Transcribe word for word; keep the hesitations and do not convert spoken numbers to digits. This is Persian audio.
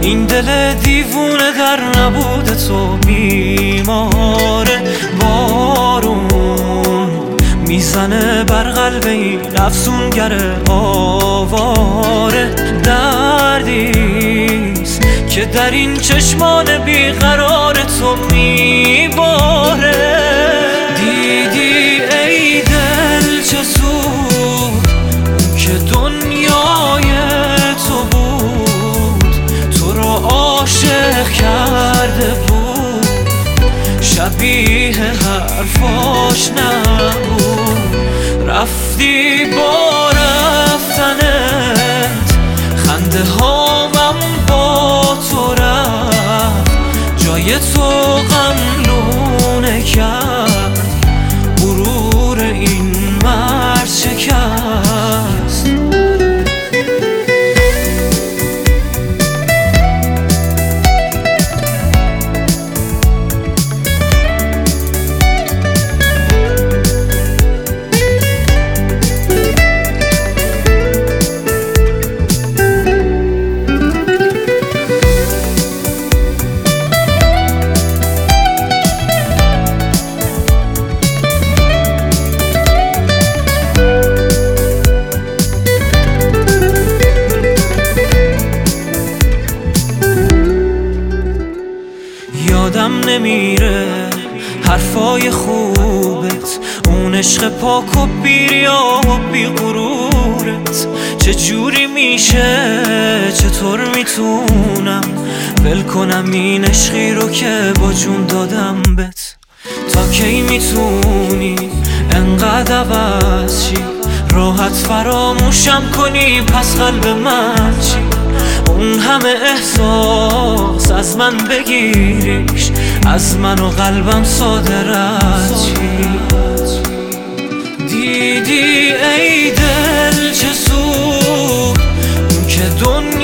این دل دیوونه در نبود تو بیماره. بارون میزنه بر قلب این افسونگر آواره. دردیست که در این چشمان بیقرار تو میباره. دیدی ای دل چه سود که دنیای تو بود، تو رو عاشق کرده بود، شبیه حرفاش نبود. رفتی با رفتنت خنده هامم با تو رفت، جای تو غم لونه کرد، غرور این مرد شکست. یادم نمیره حرفای خوبت، اون عشق پاک و بیریا و بی غرورت. چجوری میشه، چطور میتونم ول کنم این عشقی رو که با جون دادم بت؟ تا کی میتونی انقدر عوض شی، راحت فراموشم کنی پس قلب من چی؟ اون همه احساس از من بگیریش، از من و قلبم صادرت چی؟ دیدی ای دل چه سود اون که دنیا